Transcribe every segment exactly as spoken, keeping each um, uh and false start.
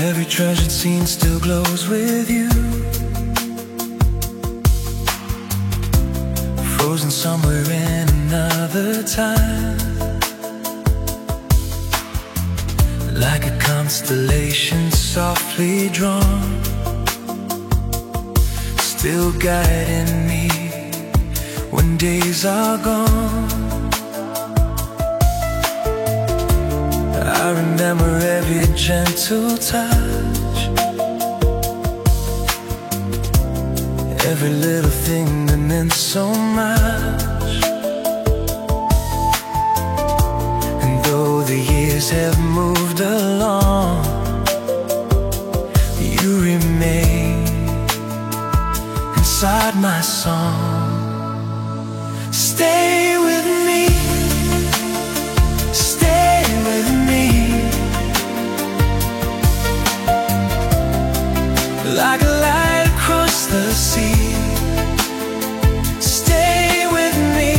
Every treasured scene still glows with you, frozen somewhere in another time, like a constellation softly drawn, still guiding me when days are gone. I remember every gentle touch, every little thing that meant so much. And though the years have moved along, you remain inside my song. Stay with me, stay with me, like a light across the sea. Stay with me,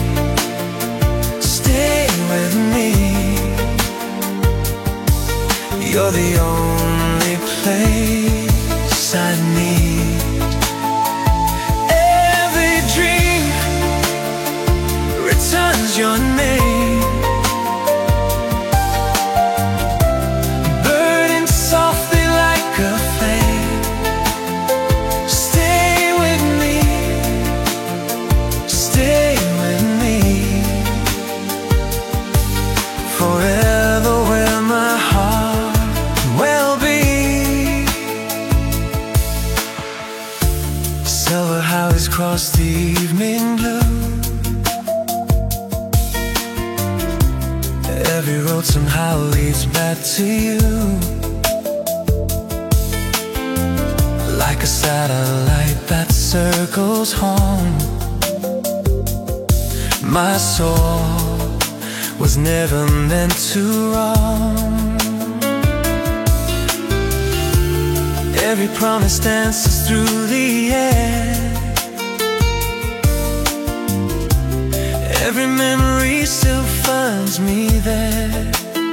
stay with me. You're the only place I need. Every dream returns your name, burning softly like a flame. Stay with me, stay with me, forever where my heart will be. Silver highways cross the evening blue, every road somehow leads back to you, like a satellite that circles home. My soul was never meant to roam. Every promise dances through the air, every memory still finds me there.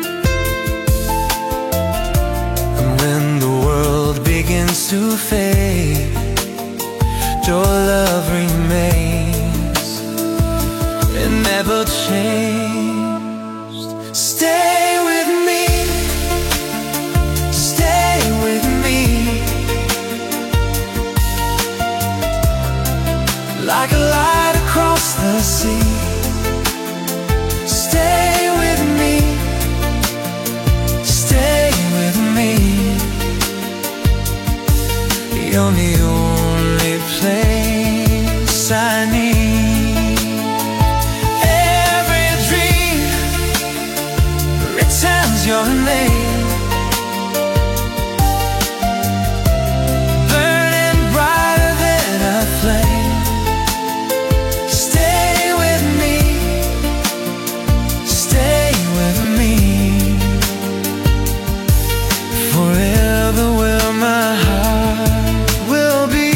And when the world begins to fade, your love remains and never changed. Stay with me, stay with me, like a light across the sea. Stay with me, stay with me. You're the only place I need. Every dream returns your name, burning brighter than a flame. Stay with me, stay with me, forever where my heart will be.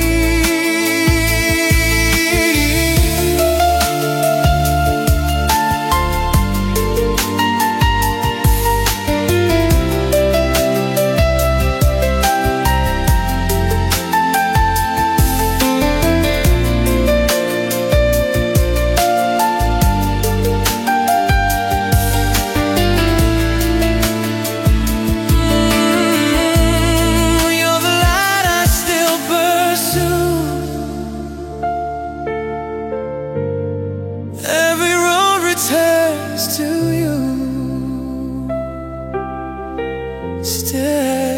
Every road returns to you. Stay.